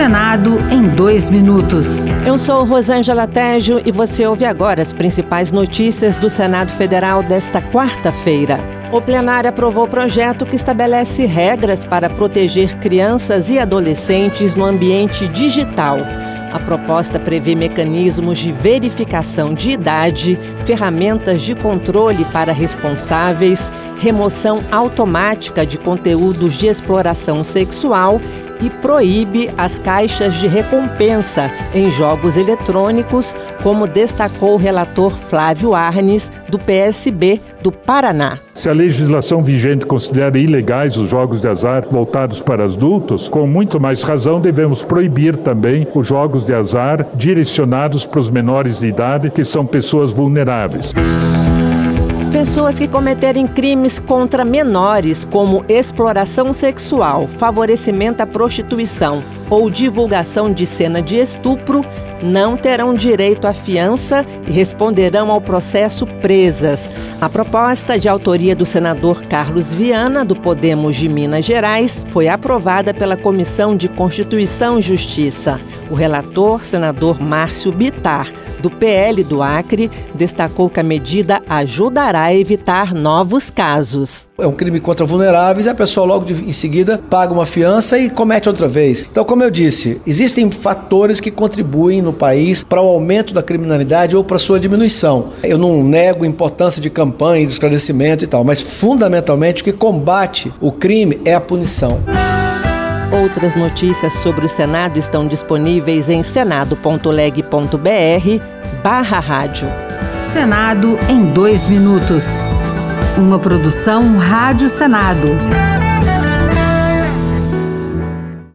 Senado em 2 minutos. Eu sou Rosângela Tejo e você ouve agora as principais notícias do Senado Federal desta quarta-feira. O plenário aprovou o projeto que estabelece regras para proteger crianças e adolescentes no ambiente digital. A proposta prevê mecanismos de verificação de idade, ferramentas de controle para responsáveis, remoção automática de conteúdos de exploração sexual e proíbe as caixas de recompensa em jogos eletrônicos, como destacou o relator Flávio Arnes, do PSB do Paraná. Se a legislação vigente considera ilegais os jogos de azar voltados para adultos, com muito mais razão devemos proibir também os jogos de azar direcionados para os menores de idade, que são pessoas vulneráveis. Pessoas que cometerem crimes contra menores, como exploração sexual, favorecimento à prostituição ou divulgação de cena de estupro, não terão direito à fiança e responderão ao processo presas. A proposta, de autoria do senador Carlos Viana, do Podemos de Minas Gerais, foi aprovada pela Comissão de Constituição e Justiça. O relator, senador Márcio Bittar, do PL do Acre, destacou que a medida ajudará a evitar novos casos. É um crime contra vulneráveis e a pessoa logo em seguida paga uma fiança e comete outra vez. Então, como eu disse, existem fatores que contribuem no país para o aumento da criminalidade ou para a sua diminuição. Eu não nego a importância de campanha, de esclarecimento e tal, mas fundamentalmente o que combate o crime é a punição. Outras notícias sobre o Senado estão disponíveis em senado.leg.br/rádio. Senado em 2 minutos. Uma produção Rádio Senado.